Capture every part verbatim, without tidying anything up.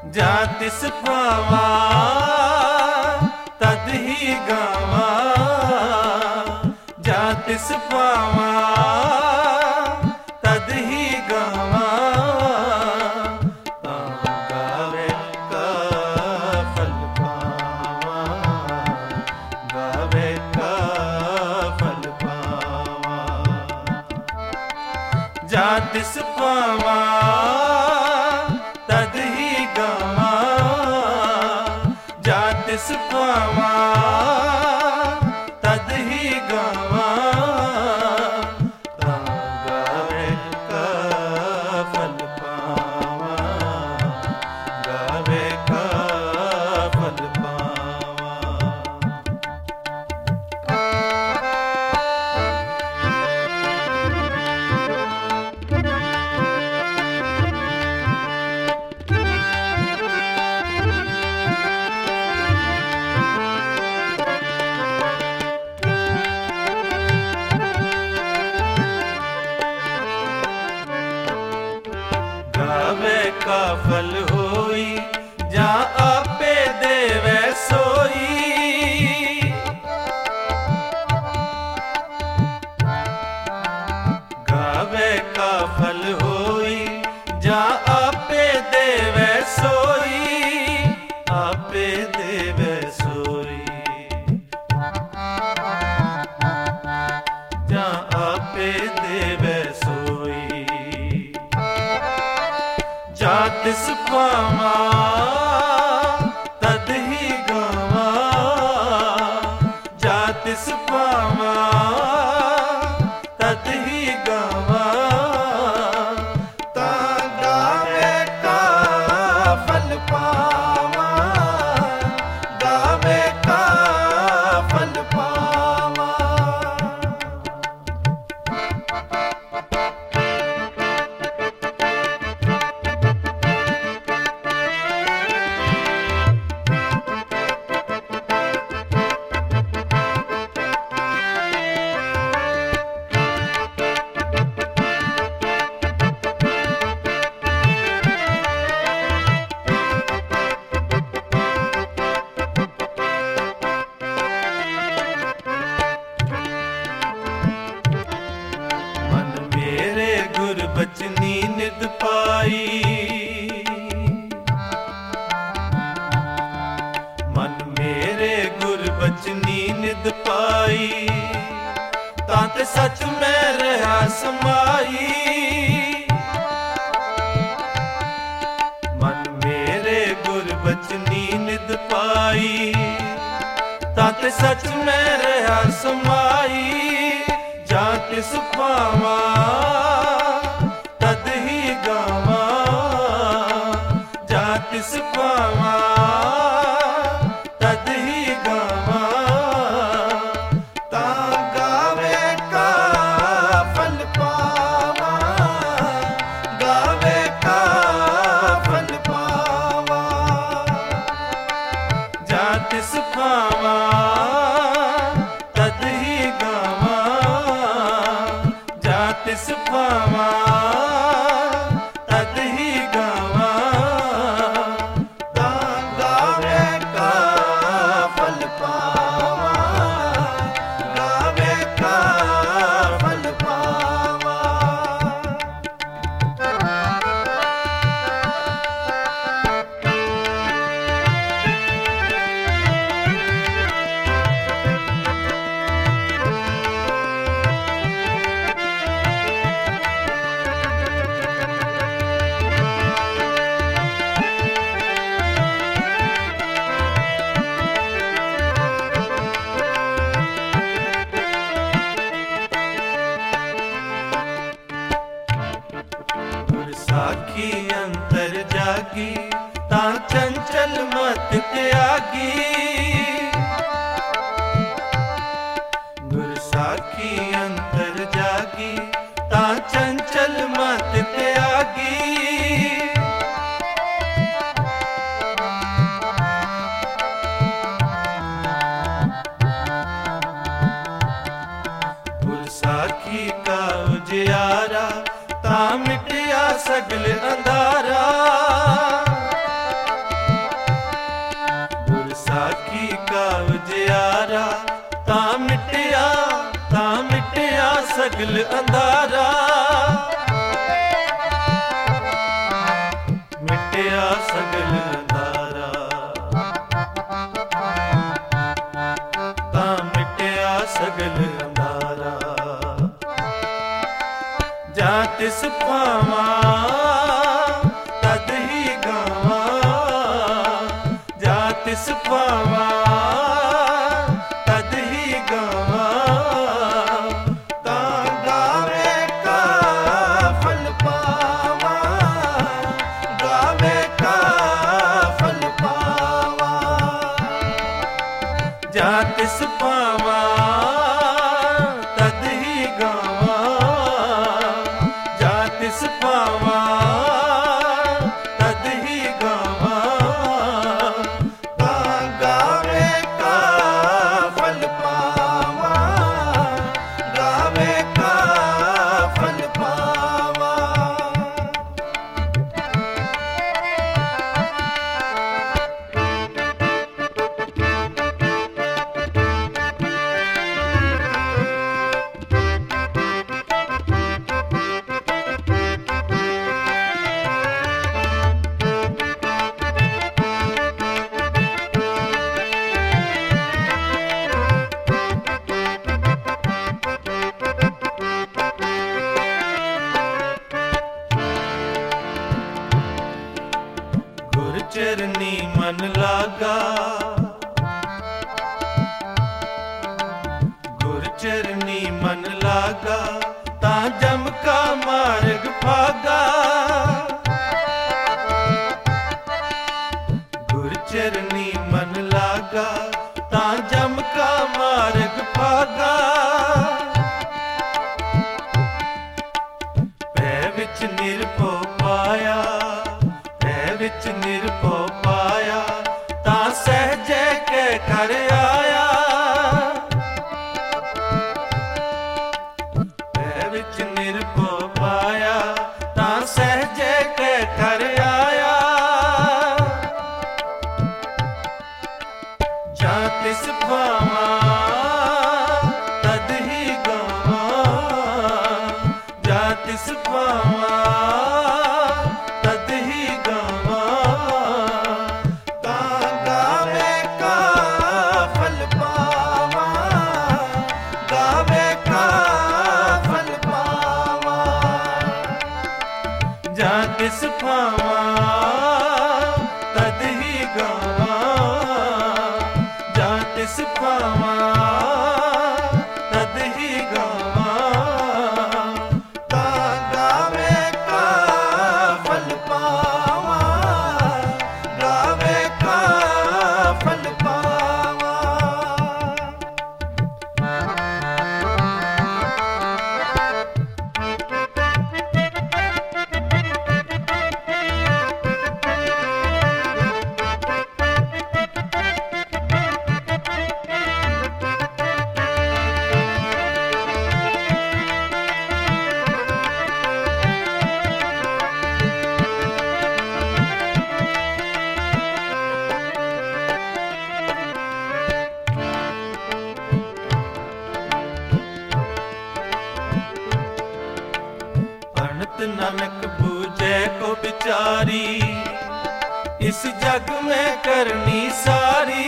जा तिस पावा तद ही गावा, जा तिस पावा तद ही गावा। गावे का फल पावा, गावे का फल पावा। जा तिस पावा तद ही गावा, जा तिस पावा तद ही गावा। गावे का फल पावा, गावे का फल पावा। गावे का फल होई जा आपे देवे सोई। गावे का फल होई जा आपे देवे सोई, आपे देवे सोई। जा आपे देवे सोई। जा तिस पावा तद ही गावा, जा तिस पावा तद ही गावा। ता गावे का फल पावा, गावे का फल पावा। बचनी निद पाई, मन मेरे गुर बचनी निद पाई। ताते सच में रहा समाई, मन मेरे गुर बचनी निद पाई। ताते सच में रहा समाई। जा तिस पावा तद ही गावा, जा तिस पावा तद ही गावा। ता गावे का फल पावा, गावे का फल पावा। जा तिस पावा तद ही गावा, जा तिस पावा तद ही गावा। ता गावे का फल पावा, गावे का फल पावा। साखी अंतर जागी ता चंचल मत त्यागी। गुर साखी अंतर जागी ता चंचल मत त्यागी। गुर साखी का उजियारा ता मिटिया सगल अंधारा। सगल अंधारा, मिटिया सगल अंधारा, तां मिटिया सगल अंधारा। जा तिस पावा तद ही गावा, जा तिस पावा तद ही गावा। तां गावे का फल पावा, गावे का फल पावा। जा तिस पावा तद ही गावा, जा तिस पावा तद ही गावा। तां गावे का फल पावा, गावे का फल पावा। गुर चरनी मन लागा, गुर चरनी मन लागा। तां जम का मार्ग भागा, गुर चरनी मन लागा। तां जम का मार्ग भागा। पै विच निरभो पाया, पै विच निरभो पाया। तां सहजे कै घर आया, पै विच निरभो पाया। तां सहजे कै घर आया। जा तिस पावा तद ही गावा, जा तिस पावा तद ही गावा। तां गावे का फल पावा, गावे का फल पावा। जा तिस पावा तद ही गावा, जा तिस पावा तद ही गावा। तां गावे का फल पावा, गावे का फल पावा। पंडित नानक बूझे को बिचारी, इस जग में करनी सारी।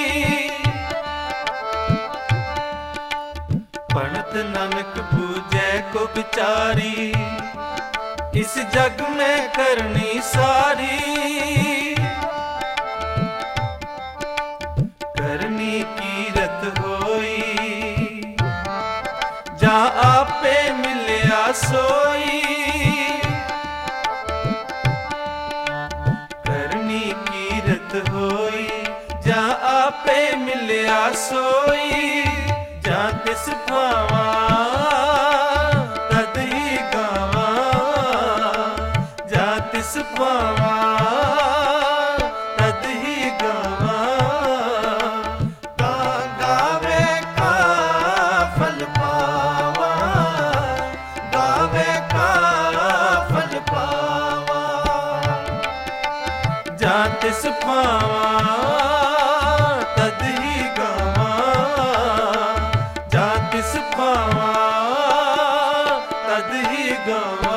पंडित नानक बूझे को बिचारी, इस जग में करनी सारी। करनी कीरत होई, जा आपे मिलिया सोई। करनी कीरत होई, जा आपे मिलिया सोई। जा तिस पावा तद ही गावा, जा तिस पावा तद ही गावा। तां गावे का फल पावा, गावे का फल पावा। जा तिस पावा तद ही गावा, जा तिस पावा तद ही गवा